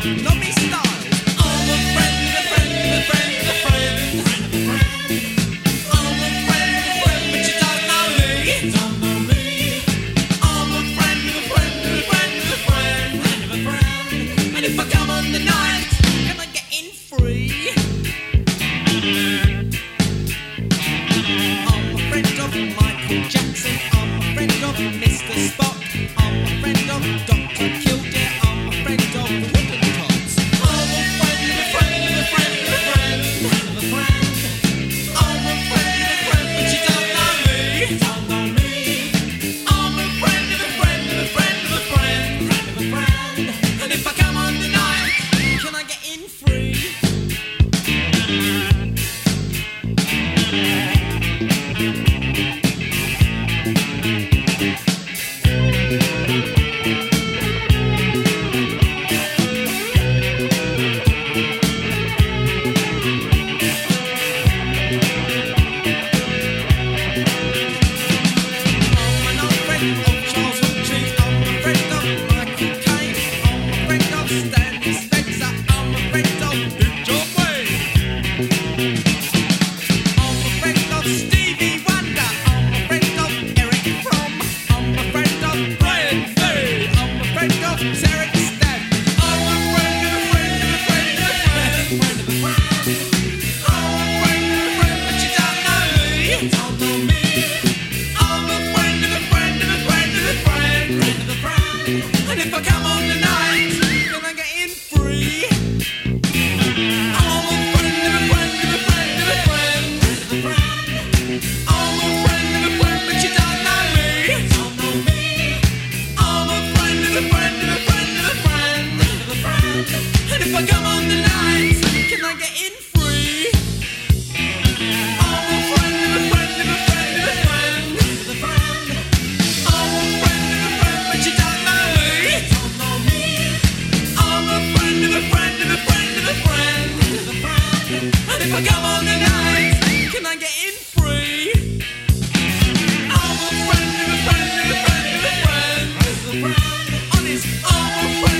Not me style. I'm a friend of a friend of a friend of a friend. I'm a friend of a friend, but you don't know me. I'm a friend of a friend of a friend of a friend. And if I come on the night, can I get in free? I'm a friend of Michael Jackson. I'm a friend of Mr. Spock. I'm a friend of Dr. Kildare. I'm a friend of the Woodentots. I'm a friend of a friend of a friend of a friend of a friend. I'm a friend of a friend, but you don't know me. I'm a friend of a friend of a friend of a friend of a friend. And if I come on tonight, can I get in free? And if I come on tonight, can I get in free? I'm a friend of a friend of a friend of a friend of a friend. I'm a friend of a friend, but you don't know me. I'm a friend of a friend of a friend of a friend of a friend. And if I come on tonight, can I get in free? I'm a friend of a friend of a friend of a friend of a friend. I'm a friend of a friend, but you don't know me. I'm a friend of a friend of a friend of a friend of a friend. And if I come on tonight, can I get in free? I'm a friend of a friend of a friend of a friend of a friend. Honest, I'm a friend.